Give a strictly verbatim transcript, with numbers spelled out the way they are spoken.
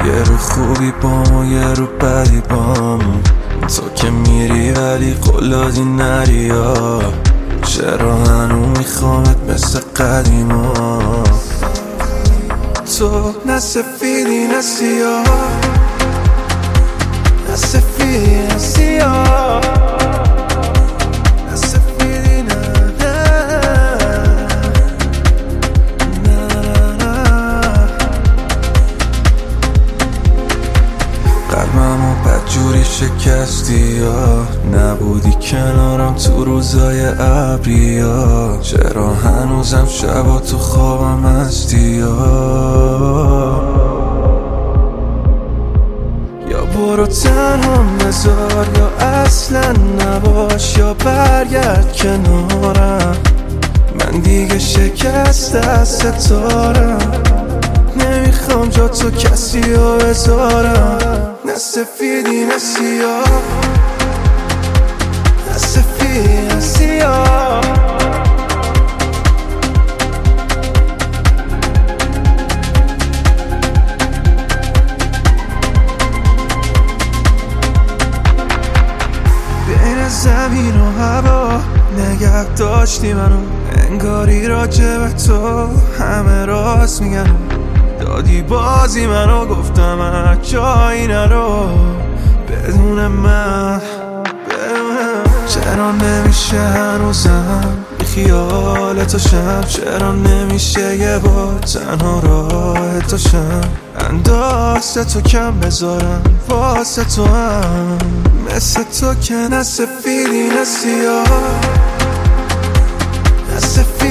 یه رو خوبی بام و یه رو بدی بام، تو که میری ولی قلادی نری ها. چرا هنو میخوامت مثل قدیما؟ تو نه سفیدی نه سیاه، نه سفیدی نه سیاه، نه سفیدی نه نه نه. قلبمو بدجوری شکستی یا نبودی کنارم تو روزای ابری یا چرا هنوزم شبا تو خوابم هستی یا یا برو تنها بذار یا اصلا نباش یا برگرد کنارم. من دیگه شکست از ستارم، نمیخوام جا تو کسی رو بذارم. نه سفیدی نه سیاه، نه سفیدی نه سیاه. بین زمین و هوا نگه داشتی منو، انگاری راجب تو همه راست میگن. دادی بازی منو گفتم جایی نرو بدون من، بدون من. چرا نمیشه هنوزم بی خیال تو شم؟ چرا نمیشه یه بار تنها راه تو شم؟ اندازه تو کم بذارم واسه تو هم، مثل تو که نه سفیدی نه سیاه، نه سفیدی